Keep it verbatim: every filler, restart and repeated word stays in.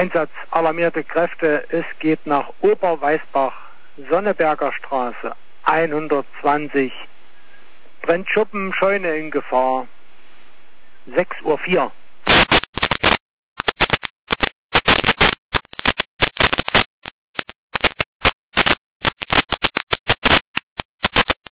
Einsatz alarmierte Kräfte, es geht nach Oberweißbach, Sonneberger Straße hundertzwanzig. Brennt Schuppen, Scheune in Gefahr. sechs Uhr vier.